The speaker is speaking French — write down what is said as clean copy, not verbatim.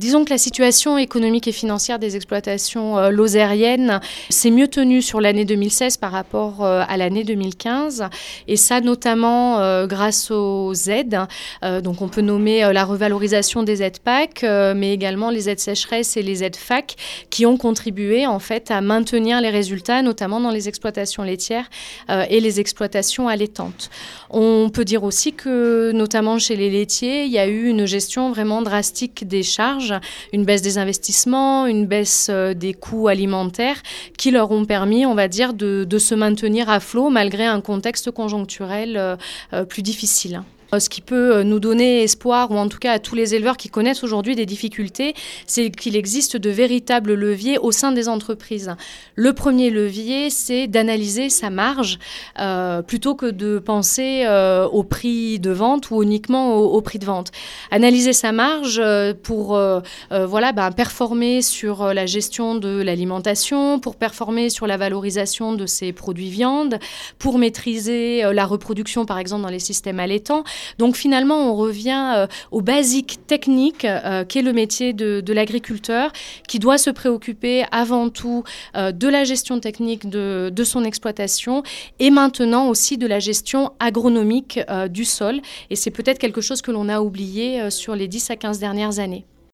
Disons que la situation économique et financière des exploitations lozériennes s'est mieux tenue sur l'année 2016 par rapport à l'année 2015, et ça notamment grâce aux aides. Donc on peut nommer la revalorisation des aides PAC, mais également les aides sécheresse et les aides FAC qui ont contribué en fait à maintenir les résultats, notamment dans les exploitations laitières et les exploitations allaitantes. On peut dire aussi que, notamment chez les laitiers, il y a eu une gestion vraiment drastique des charges, une baisse des investissements, une baisse des coûts alimentaires qui leur ont permis, on va dire, de se maintenir à flot malgré un contexte conjoncturel plus difficile. Ce qui peut nous donner espoir, ou en tout cas à tous les éleveurs qui connaissent aujourd'hui des difficultés, c'est qu'il existe de véritables leviers au sein des entreprises. Le premier levier, c'est d'analyser sa marge plutôt que de penser au prix de vente ou uniquement au prix de vente. Analyser sa marge pour performer sur la gestion de l'alimentation, pour performer sur la valorisation de ses produits viande, pour maîtriser la reproduction par exemple dans les systèmes allaitants. Donc finalement, on revient aux basiques techniques qu'est le métier de l'agriculteur, qui doit se préoccuper avant tout de la gestion technique de son exploitation et maintenant aussi de la gestion agronomique du sol. Et c'est peut-être quelque chose que l'on a oublié sur les 10 à 15 dernières années.